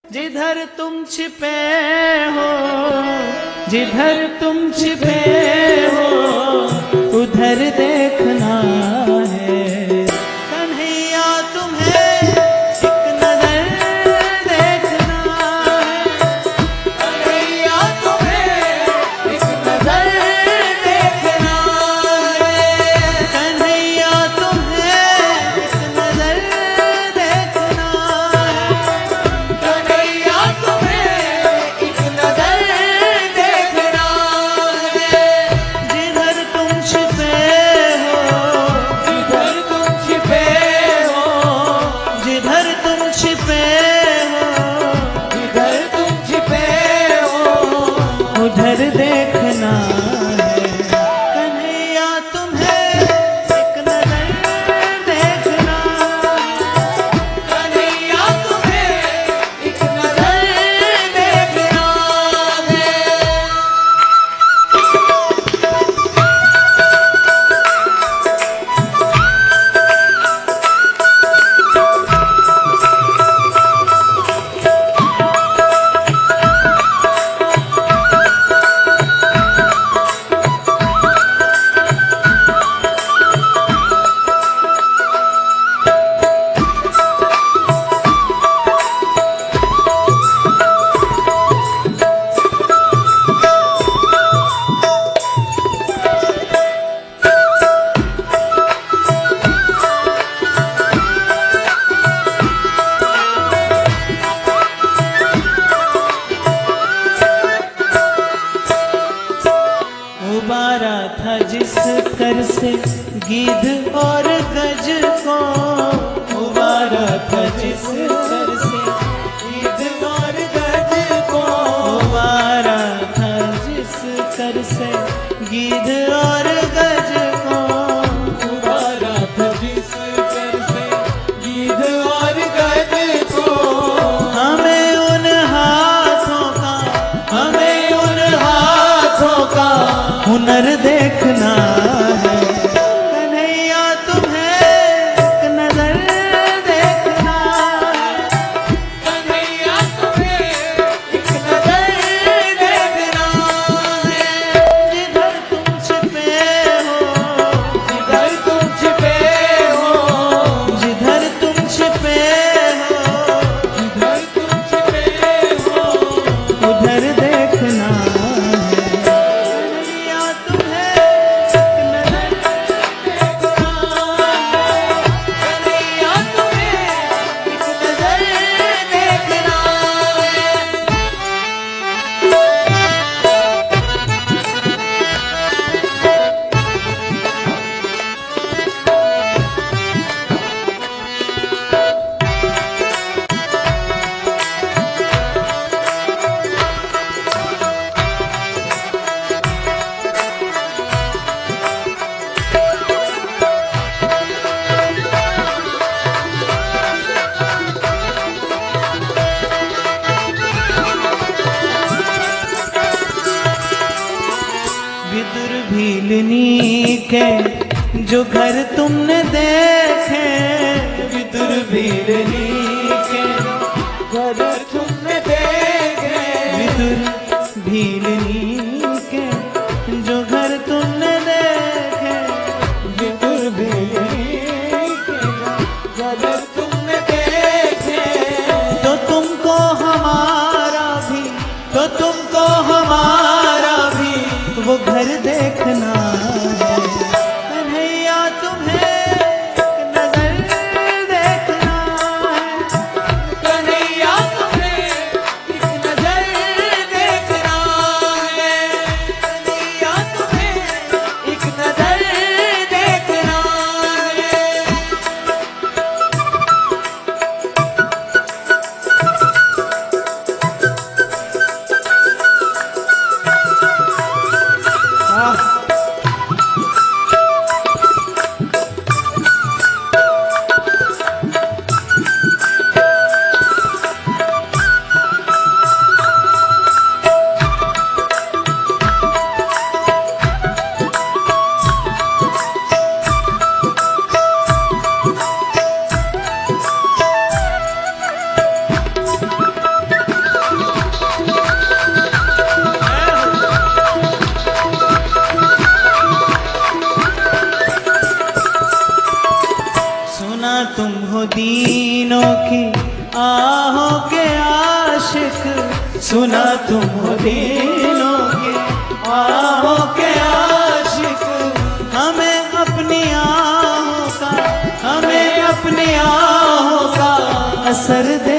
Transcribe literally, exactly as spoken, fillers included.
जिधर तुम छिपे हो, जिधर तुम छिपे हो, उधर देखना है। कन्हैया तुम्हें एक नजर देखना है। कन्हैया तुम्हें एक नजर देखना है। कन्हैया तुम्हें एक नजर देखना है। कन्हैया तुम्हें एक नजर देखना है। जिधर तुम छिपे हो, जिधर तुम छिपे हो, जिधर तुम छिपे हो, जिधर तुम छिपे हो, उधर देखना है। कन्हैया तुम्हें एक नजर देखना है। कन्हैया तुम्हें एक नजर देखना है। उबारा था जिस कर से गीध और गज को, उबारा था जिस कर से गीध और गज को, उबारा था जिस कर से गीध और गज को, उबारा था जिस कर से गीध और गज को। हमें उन हाथों का, हमें उन हाथों का हुनर देखना है। कन्हैया तुम्हें एक नजर देखना है। कन्हैया तुम्हें एक नजर देखना है। जिधर तुम छिपे हो, जिधर तुम छिपे हो, जिधर तुम छिपे हो, जिधर तुम छिपे हो, उधर देखना है। विदुर भीलनी के जो घर तुमने देखे, विदुर भीलनी के घर तुमने देखे, विदुर भीलनी के जो घर तुमने देखे, विदुर भीलनी के घर तुमने देखे। तो तुमको हमारा भी, तो तुमको हमारा भी वो घर देखना है। कन्हैया तुम्हें एक नजर देखना है। कन्हैया तुम्हें एक नजर देखना है। हो दीनों की आहों के आशिक, सुना तुम हो दीनों की आहों के आशिक। हमें अपनी आहों का, हमें अपनी आहों का असर दे